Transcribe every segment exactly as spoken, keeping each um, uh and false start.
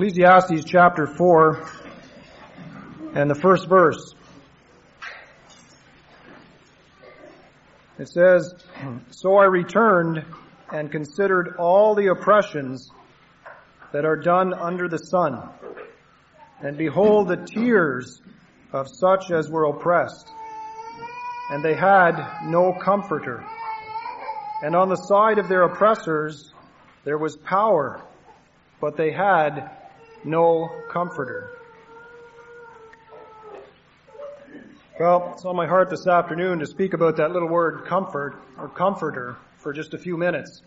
Ecclesiastes chapter four and the first verse. It says, "So I returned and considered all the oppressions that are done under the sun, and behold the tears of such as were oppressed, and they had no comforter. And on the side of their oppressors there was power, but they had no comforter." Well, it's on my heart this afternoon to speak about that little word comfort or comforter for just a few minutes.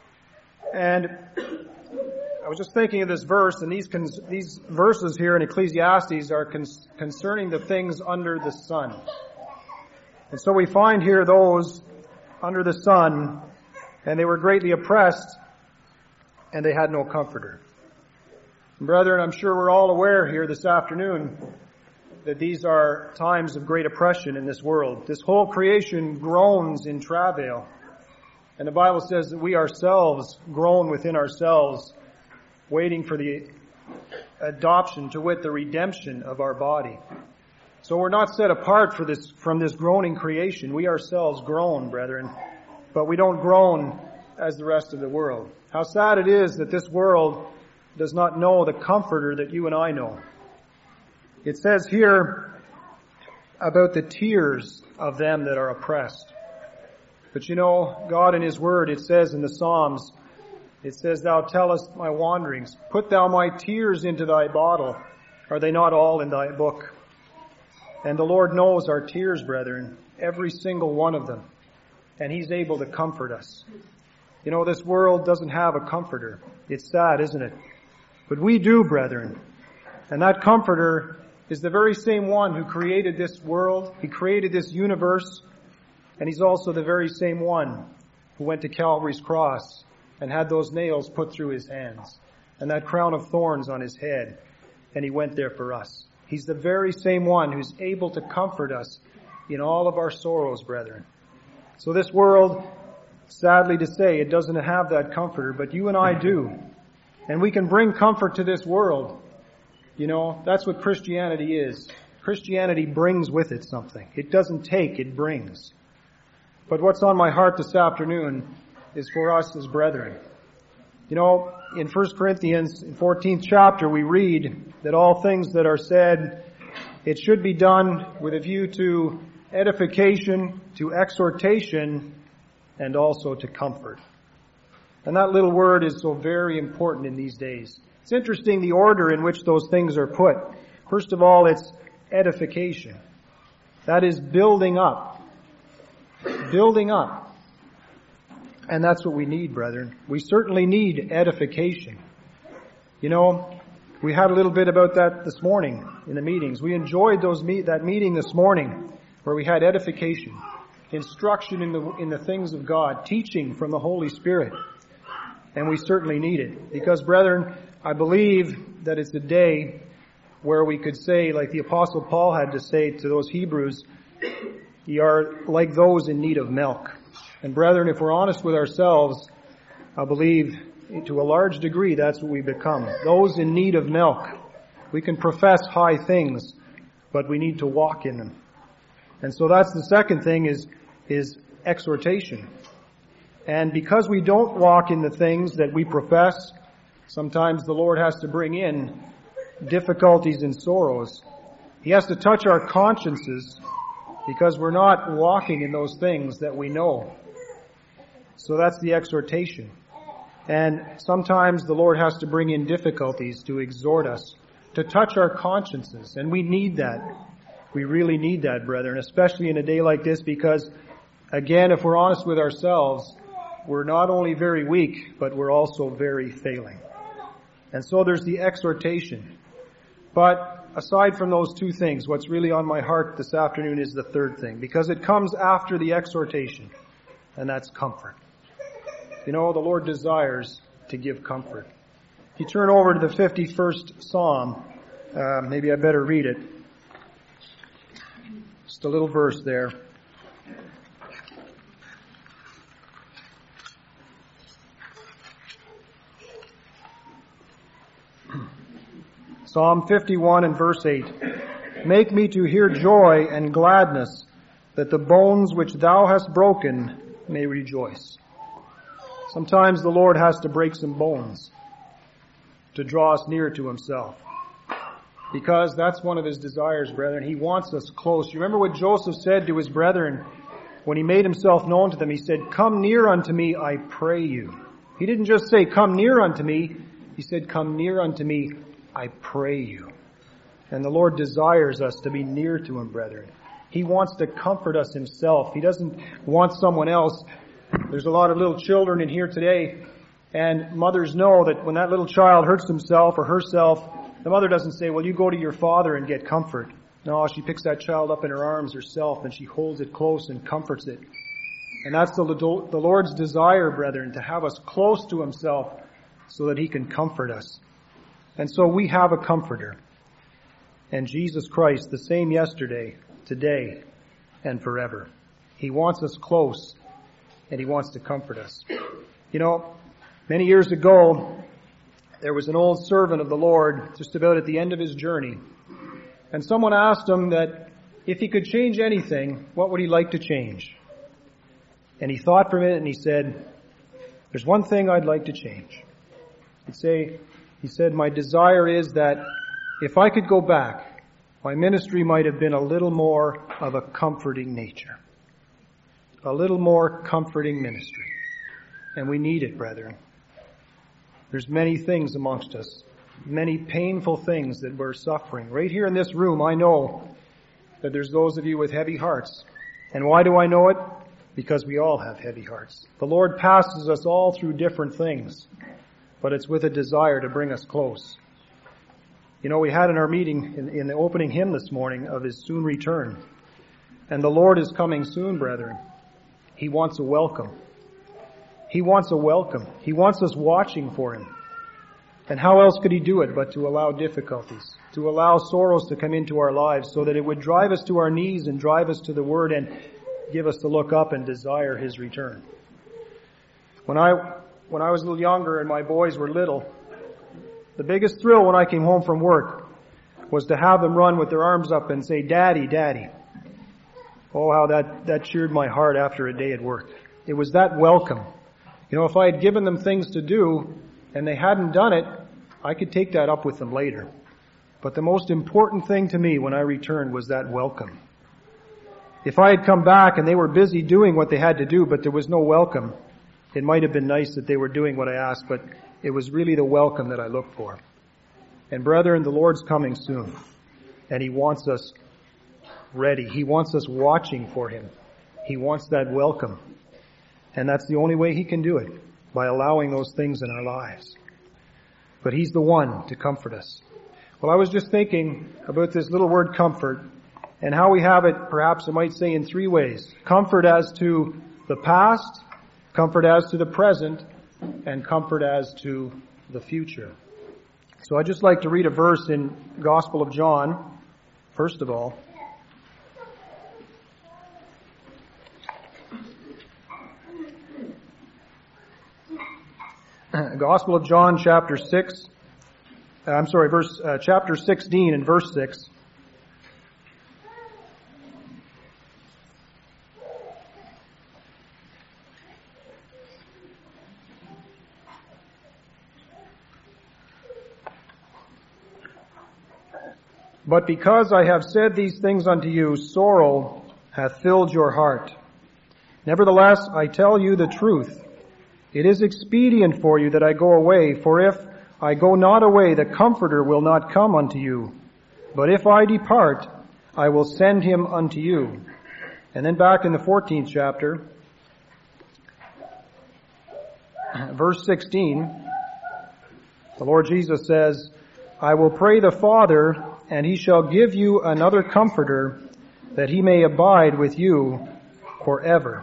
And I was just thinking of this verse, and these cons- these verses here in Ecclesiastes are cons- concerning the things under the sun. And so we find here those under the sun, and they were greatly oppressed, and they had no comforter. And brethren, I'm sure we're all aware here this afternoon that these are times of great oppression in this world. This whole creation groans in travail. And the Bible says that we ourselves groan within ourselves, waiting for the adoption, to wit, the redemption of our body. So we're not set apart for this, from this groaning creation. We ourselves groan, brethren, but we don't groan as the rest of the world. How sad it is that this world does not know the comforter that you and I know. It says here about the tears of them that are oppressed. But you know, God in His Word, it says in the Psalms, it says, "Thou tellest my wanderings. Put thou my tears into thy bottle. Are they not all in thy book?" And the Lord knows our tears, brethren, every single one of them. And He's able to comfort us. You know, this world doesn't have a comforter. It's sad, isn't it? But we do, brethren. And that comforter is the very same one who created this world. He created this universe. And He's also the very same one who went to Calvary's cross and had those nails put through His hands and that crown of thorns on His head. And He went there for us. He's the very same one who's able to comfort us in all of our sorrows, brethren. So this world, sadly to say, it doesn't have that comforter, but you and I do. And we can bring comfort to this world. You know, that's what Christianity is. Christianity brings with it something. It doesn't take, it brings. But what's on my heart this afternoon is for us as brethren. You know, in First Corinthians, in fourteenth chapter, we read that all things that are said, it should be done with a view to edification, to exhortation, and also to comfort. And that little word is so very important in these days. It's interesting the order in which those things are put. First of all, it's edification. That is building up. Building up. And that's what we need, brethren. We certainly need edification. You know, we had a little bit about that this morning in the meetings. We enjoyed those meet, that meeting this morning where we had edification, instruction in the, in the things of God, teaching from the Holy Spirit. And we certainly need it. Because, brethren, I believe that it's a day where we could say, like the Apostle Paul had to say to those Hebrews, "Ye are like those in need of milk." And brethren, if we're honest with ourselves, I believe to a large degree that's what we become. Those in need of milk. We can profess high things, but we need to walk in them. And so that's the second thing is, is exhortation. And because we don't walk in the things that we profess, sometimes the Lord has to bring in difficulties and sorrows. He has to touch our consciences because we're not walking in those things that we know. So that's the exhortation. And sometimes the Lord has to bring in difficulties to exhort us, to touch our consciences. And we need that. We really need that, brethren, especially in a day like this because, again, if we're honest with ourselves, we're not only very weak, but we're also very failing. And so there's the exhortation. But aside from those two things, what's really on my heart this afternoon is the third thing, because it comes after the exhortation, and that's comfort. You know, the Lord desires to give comfort. If you turn over to the fifty-first Psalm, uh, maybe I better read it. Just a little verse there. Psalm fifty-one and verse eight. Make me to hear joy and gladness, that the bones which thou hast broken may rejoice. Sometimes the Lord has to break some bones to draw us near to himself. Because that's one of his desires, brethren. He wants us close. You remember what Joseph said to his brethren when he made himself known to them? He said, come near unto me, I pray you. He didn't just say, come near unto me. He said, come near unto me, I pray you. And the Lord desires us to be near to him, brethren. He wants to comfort us himself. He doesn't want someone else. There's a lot of little children in here today, and mothers know that when that little child hurts himself or herself, the mother doesn't say, well, you go to your father and get comfort. No, she picks that child up in her arms herself and she holds it close and comforts it. And that's the, the Lord's desire, brethren, to have us close to himself so that he can comfort us. And so we have a comforter. And Jesus Christ, the same yesterday, today, and forever. He wants us close and he wants to comfort us. You know, many years ago, there was an old servant of the Lord just about at the end of his journey. And someone asked him that if he could change anything, what would he like to change? And he thought for a minute and he said, there's one thing I'd like to change. He'd say, he said, my desire is that if I could go back, my ministry might have been a little more of a comforting nature. A little more comforting ministry. And we need it, brethren. There's many things amongst us, many painful things that we're suffering. Right here in this room, I know that there's those of you with heavy hearts. And why do I know it? Because we all have heavy hearts. The Lord passes us all through different things, but it's with a desire to bring us close. You know, we had in our meeting, in, in the opening hymn this morning, of his soon return. And the Lord is coming soon, brethren. He wants a welcome. He wants a welcome. He wants us watching for him. And how else could he do it but to allow difficulties, to allow sorrows to come into our lives so that it would drive us to our knees and drive us to the Word and give us to look up and desire his return. When I, when I was a little younger and my boys were little, the biggest thrill when I came home from work was to have them run with their arms up and say, Daddy, Daddy. Oh, how that, that cheered my heart after a day at work. It was that welcome. You know, if I had given them things to do and they hadn't done it, I could take that up with them later. But the most important thing to me when I returned was that welcome. If I had come back and they were busy doing what they had to do, but there was no welcome, it might have been nice that they were doing what I asked, but it was really the welcome that I looked for. And brethren, the Lord's coming soon. And he wants us ready. He wants us watching for him. He wants that welcome. And that's the only way he can do it, by allowing those things in our lives. But he's the one to comfort us. Well, I was just thinking about this little word comfort and how we have it, perhaps I might say, in three ways. Comfort as to the past, comfort as to the present, and comfort as to the future. So I'd just like to read a verse in Gospel of John, first of all. Gospel of John, chapter six. Uh, I'm sorry, verse uh, chapter sixteen and verse six. But because I have said these things unto you, sorrow hath filled your heart. Nevertheless, I tell you the truth. It is expedient for you that I go away, for if I go not away, the Comforter will not come unto you. But if I depart, I will send him unto you. And then back in the fourteenth chapter, verse sixteen, the Lord Jesus says, I will pray the Father, and he shall give you another Comforter, that he may abide with you forever.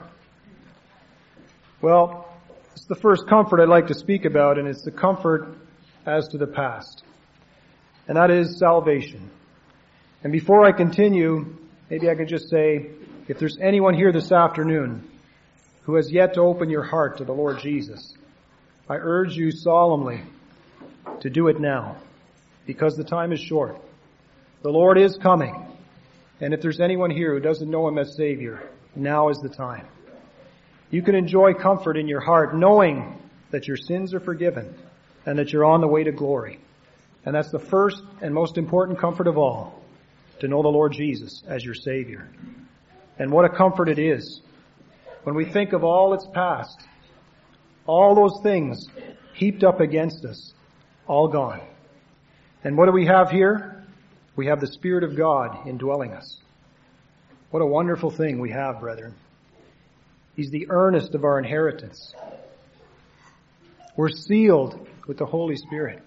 Well, it's the first comfort I'd like to speak about, and it's the comfort as to the past. And that is salvation. And before I continue, maybe I could just say, if there's anyone here this afternoon who has yet to open your heart to the Lord Jesus, I urge you solemnly to do it now. because the time is short. The Lord is coming. And if there's anyone here who doesn't know Him as Savior, now is the time. You can enjoy comfort in your heart knowing that your sins are forgiven and that you're on the way to glory. And that's the first and most important comfort of all, to know the Lord Jesus as your Savior. And what a comfort it is when we think of all that's past, all those things heaped up against us, all gone. And what do we have here? We have the Spirit of God indwelling us. What a wonderful thing we have, brethren. He's the earnest of our inheritance. We're sealed with the Holy Spirit.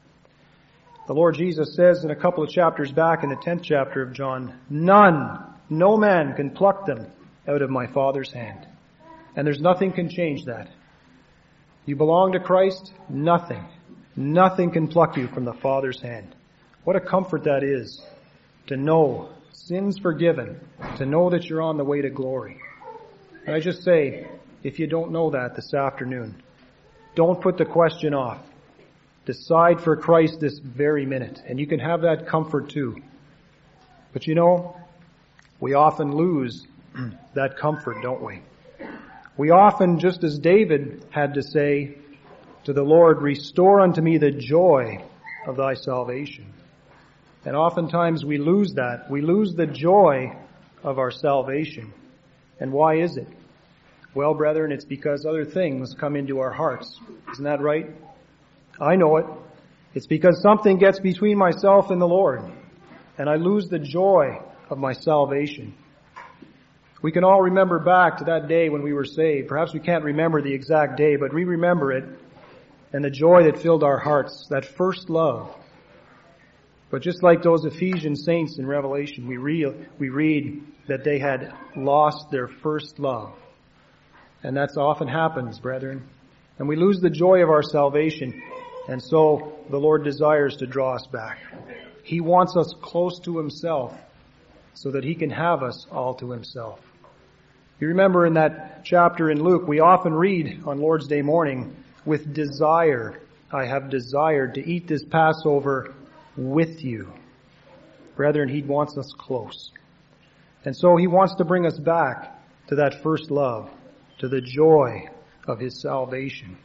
The Lord Jesus says in a couple of chapters back in the tenth chapter of John, none, no man can pluck them out of my Father's hand. And there's nothing can change that. You belong to Christ, nothing, nothing can pluck you from the Father's hand. What a comfort that is, to know sins forgiven, to know that you're on the way to glory. And I just say, if you don't know that this afternoon, don't put the question off. Decide for Christ this very minute, and you can have that comfort too. But you know, we often lose that comfort, don't we? We often, just as David had to say to the Lord, restore unto me the joy of thy salvation. And oftentimes we lose that. We lose the joy of our salvation. And why is it? Well, brethren, it's because other things come into our hearts. Isn't that right? I know it. It's because something gets between myself and the Lord, and I lose the joy of my salvation. We can all remember back to that day when we were saved. Perhaps we can't remember the exact day, but we remember it, and the joy that filled our hearts, that first love. But just like those Ephesian saints in Revelation, we read, we read that they had lost their first love. And that's often happens, brethren. And we lose the joy of our salvation. And so the Lord desires to draw us back. He wants us close to Himself so that He can have us all to Himself. You remember in that chapter in Luke, we often read on Lord's Day morning, with desire, I have desired to eat this Passover with you. Brethren, He wants us close. And so He wants to bring us back to that first love, to the joy of His salvation.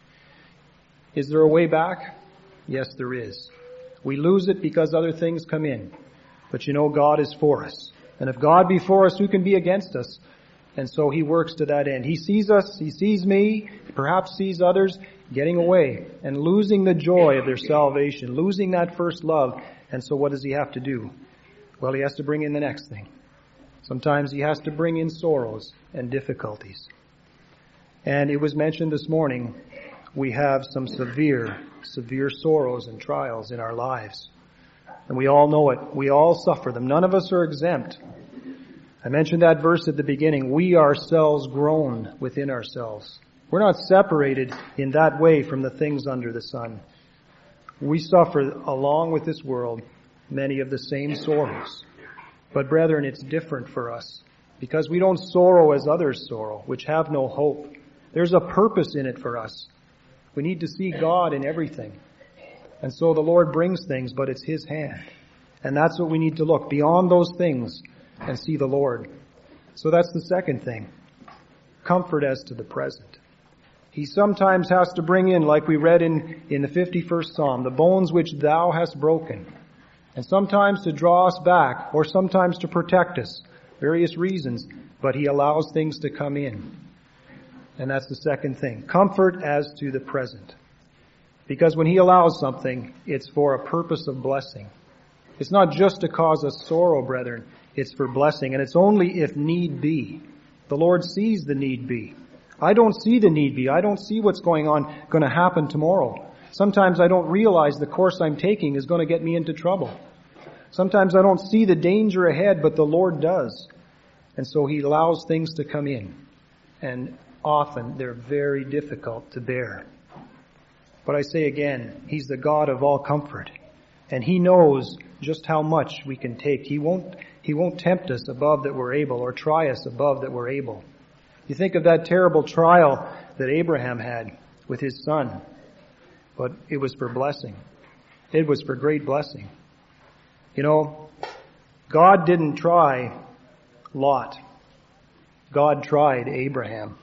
Is there a way back? Yes, there is. We lose it because other things come in. But you know, God is for us. And if God be for us, who can be against us? And so He works to that end. He sees us, He sees me, perhaps sees others getting away and losing the joy of their salvation, losing that first love. And so what does He have to do? Well, He has to bring in the next thing. Sometimes He has to bring in sorrows and difficulties. And it was mentioned this morning, we have some severe, severe sorrows and trials in our lives. And we all know it. We all suffer them. None of us are exempt. I mentioned that verse at the beginning. We ourselves groan within ourselves. We're not separated in that way from the things under the sun. We suffer along with this world many of the same sorrows. But brethren, it's different for us because we don't sorrow as others sorrow, which have no hope. There's a purpose in it for us. We need to see God in everything. And so the Lord brings things, but it's His hand. And that's what we need to look beyond those things and see the Lord. So that's the second thing. Comfort as to the present. He sometimes has to bring in, like we read in, in the fifty-first Psalm, the bones which Thou hast broken. And sometimes to draw us back, or sometimes to protect us. Various reasons. But He allows things to come in. And that's the second thing. Comfort as to the present. Because when He allows something, it's for a purpose of blessing. It's not just to cause us sorrow, brethren. It's for blessing. And it's only if need be. The Lord sees the need be. I don't see the need be. I don't see what's going on, going to happen tomorrow. Sometimes I don't realize the course I'm taking is going to get me into trouble. Sometimes I don't see the danger ahead, but the Lord does. And so He allows things to come in. And often they're very difficult to bear. But I say again, He's the God of all comfort. And He knows just how much we can take. He won't, He won't tempt us above that we're able or try us above that we're able. You think of that terrible trial that Abraham had with his son. But it was for blessing. It was for great blessing. You know, God didn't try Lot. God tried Abraham.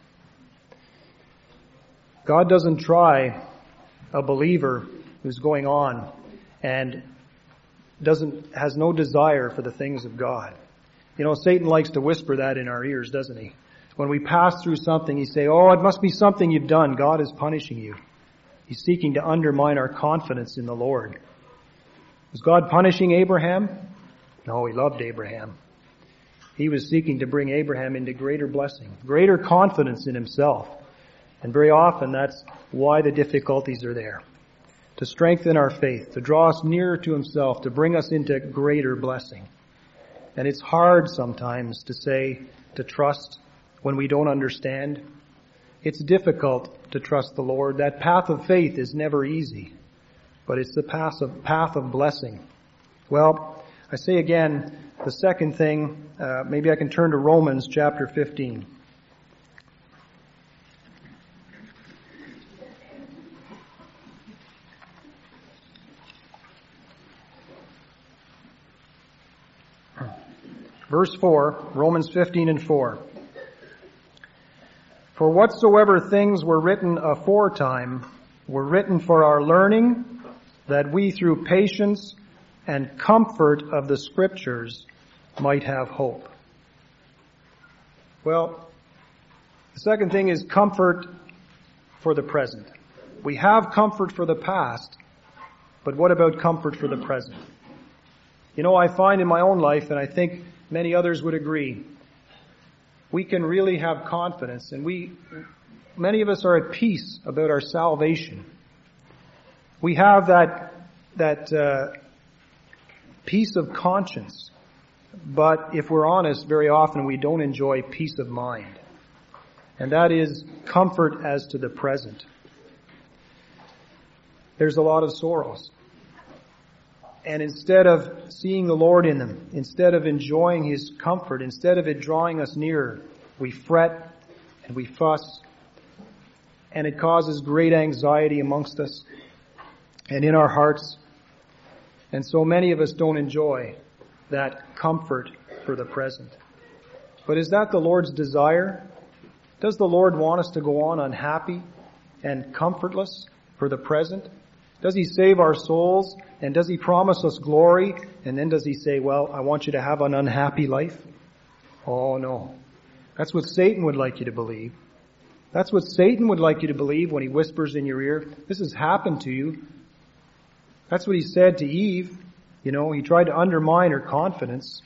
God doesn't try a believer who's going on and doesn't has no desire for the things of God. You know, Satan likes to whisper that in our ears, doesn't he? When we pass through something, he say, "Oh, it must be something you've done. God is punishing you." He's seeking to undermine our confidence in the Lord. Was God punishing Abraham? No, he loved Abraham. He was seeking to bring Abraham into greater blessing, greater confidence in himself. And very often that's why the difficulties are there. To strengthen our faith, to draw us nearer to himself, to bring us into greater blessing. And it's hard sometimes to say, to trust when we don't understand. It's difficult to trust the Lord. That path of faith is never easy, but it's the path of, path of blessing. Well, I say again, the second thing, uh, maybe I can turn to Romans chapter fifteen. Verse four, Romans fifteen and four. For whatsoever things were written aforetime were written for our learning, that we through patience and comfort of the Scriptures might have hope. Well, the second thing is comfort for the present. We have comfort for the past, but what about comfort for the present? You know, I find in my own life, and I think many others would agree, we can really have confidence, and we, many of us are at peace about our salvation. We have that, that, uh, peace of conscience. But if we're honest, very often we don't enjoy peace of mind. And that is comfort as to the present. There's a lot of sorrows. And instead of seeing the Lord in them, instead of enjoying His comfort, instead of it drawing us nearer, we fret and we fuss. And it causes great anxiety amongst us and in our hearts. And so many of us don't enjoy that comfort for the present. But is that the Lord's desire? Does the Lord want us to go on unhappy and comfortless for the present? Does He save our souls? And does He promise us glory? And then does He say, well, I want you to have an unhappy life? Oh, no. That's what Satan would like you to believe. That's what Satan would like you to believe when he whispers in your ear, this has happened to you. That's what he said to Eve. You know, he tried to undermine her confidence.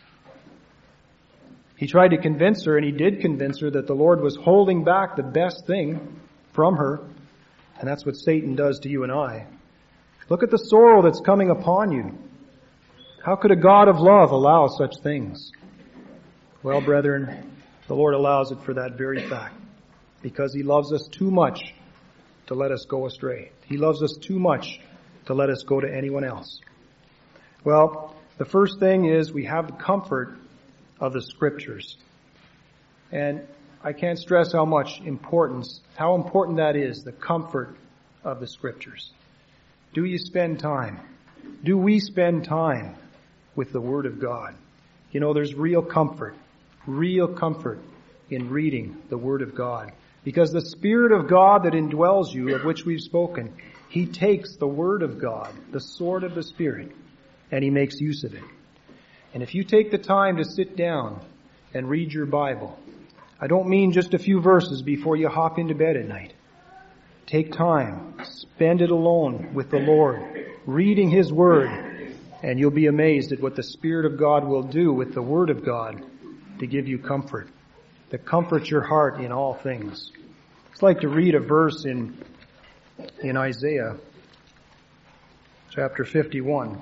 He tried to convince her, and he did convince her, that the Lord was holding back the best thing from her. And that's what Satan does to you and I. Look at the sorrow that's coming upon you. How could a God of love allow such things? Well, brethren, the Lord allows it for that very fact. Because He loves us too much to let us go astray. He loves us too much to let us go to anyone else. Well, the first thing is we have the comfort of the Scriptures. And I can't stress how much importance, how important that is, the comfort of the Scriptures. Do you spend time? Do we spend time with the Word of God? You know, there's real comfort, real comfort in reading the Word of God. Because the Spirit of God that indwells you, of which we've spoken, He takes the Word of God, the sword of the Spirit, and He makes use of it. And if you take the time to sit down and read your Bible, I don't mean just a few verses before you hop into bed at night. Take time, spend it alone with the Lord, reading His Word, and you'll be amazed at what the Spirit of God will do with the Word of God to give you comfort, to comfort your heart in all things. It's like to read a verse in, in Isaiah chapter fifty-one.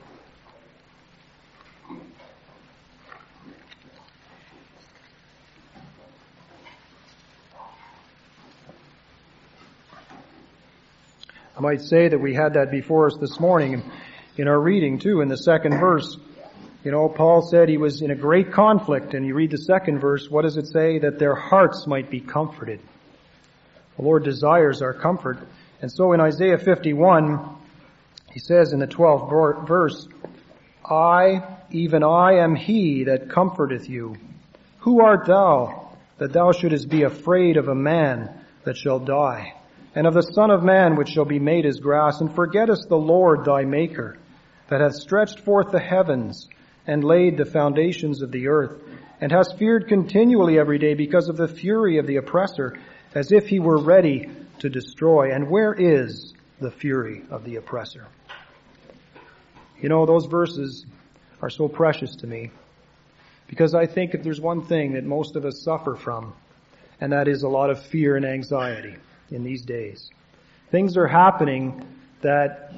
I might say that we had that before us this morning in our reading too, in the second verse. You know, Paul said he was in a great conflict, and you read the second verse, what does it say? That their hearts might be comforted. The Lord desires our comfort. And so in Isaiah fifty-one, He says in the twelfth verse, I, even I am he that comforteth you. Who art thou, that thou shouldest be afraid of a man that shall die, and of the Son of Man which shall be made as grass, and forgettest the Lord thy Maker, that hath stretched forth the heavens, and laid the foundations of the earth, and hast feared continually every day because of the fury of the oppressor, as if he were ready to destroy. And where is the fury of the oppressor? You know, those verses are so precious to me, because I think if there's one thing that most of us suffer from, and that is a lot of fear and anxiety in these days. Things are happening that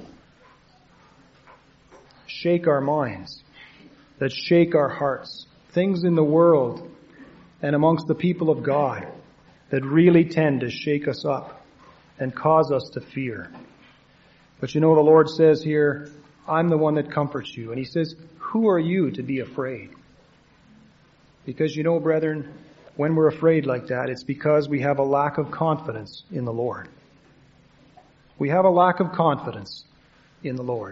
shake our minds, that shake our hearts. Things in the world and amongst the people of God that really tend to shake us up and cause us to fear. But you know, the Lord says here, I'm the one that comforts you. And He says, who are you to be afraid? Because you know, brethren, when we're afraid like that, it's because we have a lack of confidence in the Lord. We have a lack of confidence in the Lord.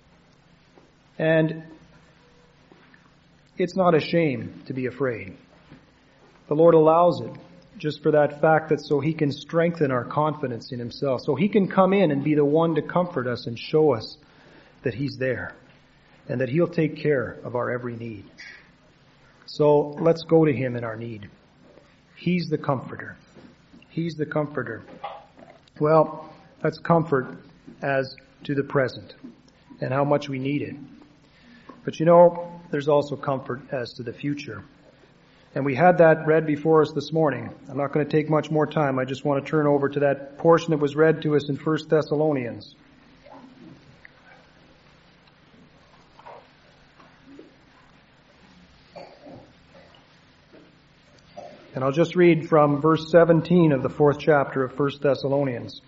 And it's not a shame to be afraid. The Lord allows it just for that fact that so He can strengthen our confidence in Himself. So He can come in and be the one to comfort us and show us that He's there and that He'll take care of our every need. So let's go to Him in our need. He's the comforter. He's the comforter. Well, that's comfort as to the present and how much we need it. But you know, there's also comfort as to the future. And we had that read before us this morning. I'm not going to take much more time. I just want to turn over to that portion that was read to us in First Thessalonians. And I'll just read from verse seventeen of the fourth chapter of First Thessalonians.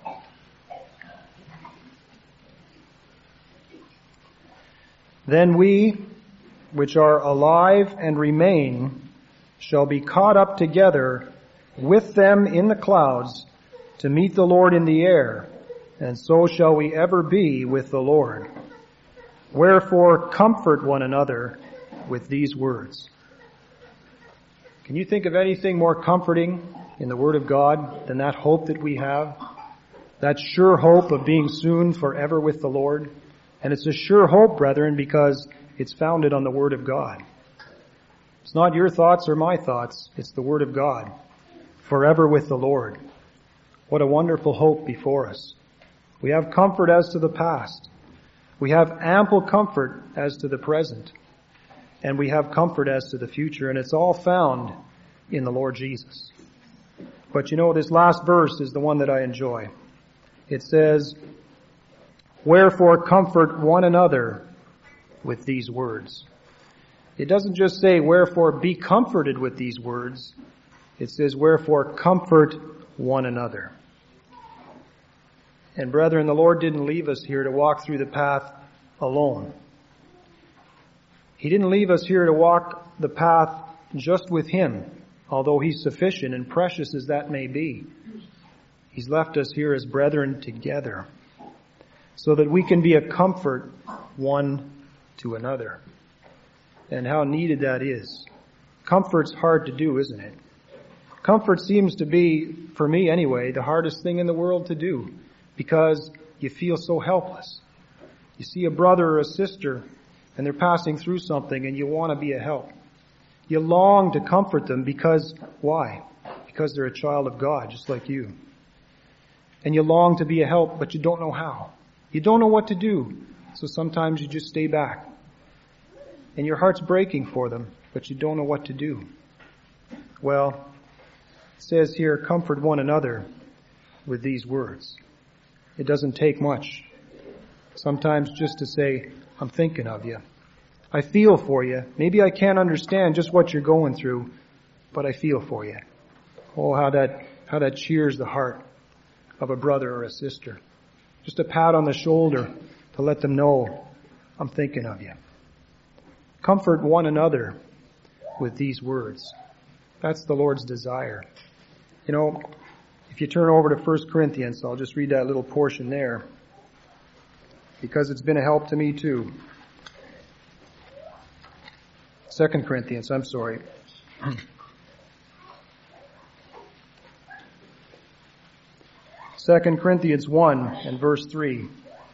Then we, which are alive and remain, shall be caught up together with them in the clouds to meet the Lord in the air, and so shall we ever be with the Lord. Wherefore comfort one another with these words. Can you think of anything more comforting in the Word of God than that hope that we have? That sure hope of being soon forever with the Lord. And it's a sure hope, brethren, because it's founded on the Word of God. It's not your thoughts or my thoughts. It's the Word of God. Forever with the Lord. What a wonderful hope before us. We have comfort as to the past. We have ample comfort as to the present. And we have comfort as to the future. And it's all found in the Lord Jesus. But you know, this last verse is the one that I enjoy. It says, wherefore comfort one another with these words. It doesn't just say, wherefore be comforted with these words. It says, wherefore comfort one another. And brethren, the Lord didn't leave us here to walk through the path alone. He didn't leave us here to walk the path just with Him, although He's sufficient and precious as that may be. He's left us here as brethren together, so that we can be a comfort one to another. And how needed that is. Comfort's hard to do, isn't it? Comfort seems to be, for me anyway, the hardest thing in the world to do, because you feel so helpless. You see a brother or a sister, and they're passing through something, and you want to be a help. You long to comfort them because, why? Because they're a child of God, just like you. And you long to be a help, but you don't know how. You don't know what to do. So sometimes you just stay back. And your heart's breaking for them, but you don't know what to do. Well, it says here, comfort one another with these words. It doesn't take much. Sometimes just to say, I'm thinking of you. I feel for you. Maybe I can't understand just what you're going through, but I feel for you. Oh, how that, how that cheers the heart of a brother or a sister. Just a pat on the shoulder to let them know, I'm thinking of you. Comfort one another with these words. That's the Lord's desire. You know, if you turn over to First Corinthians, I'll just read that little portion there. because it's been a help to me too. Second Corinthians, I'm sorry. Second Corinthians one and verse three.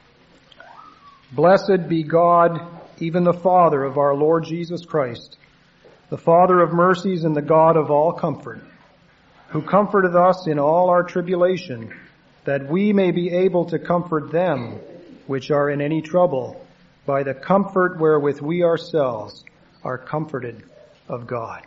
Blessed be God, even the Father of our Lord Jesus Christ, the Father of mercies and the God of all comfort, who comforteth us in all our tribulation, that we may be able to comfort them which are in any trouble, by the comfort wherewith we ourselves are comforted of God.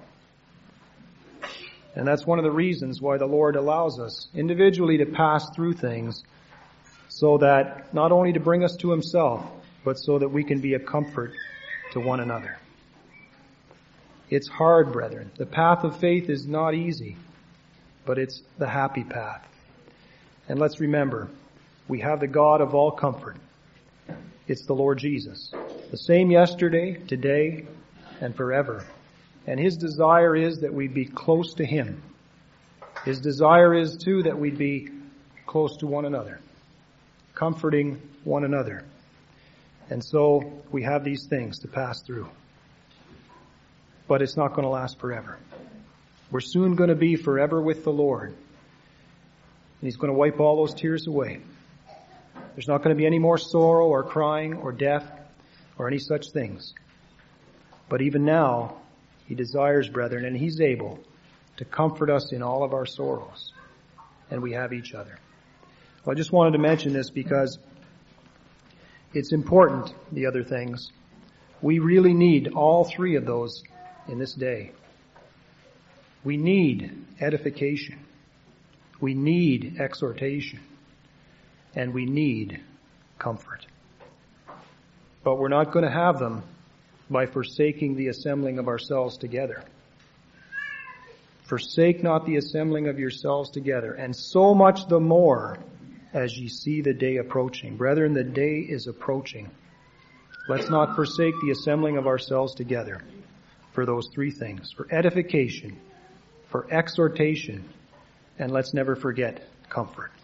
And that's one of the reasons why the Lord allows us individually to pass through things, so that not only to bring us to Himself, but so that we can be a comfort to one another. It's hard, brethren. The path of faith is not easy, but it's the happy path. And let's remember, we have the God of all comfort. It's the Lord Jesus, the same yesterday, today, and forever. And His desire is that we be close to Him. His desire is, too, that we be close to one another, comforting one another. And so we have these things to pass through. But it's not going to last forever. We're soon going to be forever with the Lord. And He's going to wipe all those tears away. There's not going to be any more sorrow or crying or death or any such things. But even now, He desires, brethren, and He's able to comfort us in all of our sorrows. And we have each other. Well, I just wanted to mention this because it's important, the other things. We really need all three of those in this day. We need edification. We need exhortation. And we need comfort. But we're not going to have them by forsaking the assembling of ourselves together. Forsake not the assembling of yourselves together, and so much the more as ye see the day approaching. Brethren, the day is approaching. Let's not forsake the assembling of ourselves together for those three things, for edification, for exhortation, and let's never forget comfort.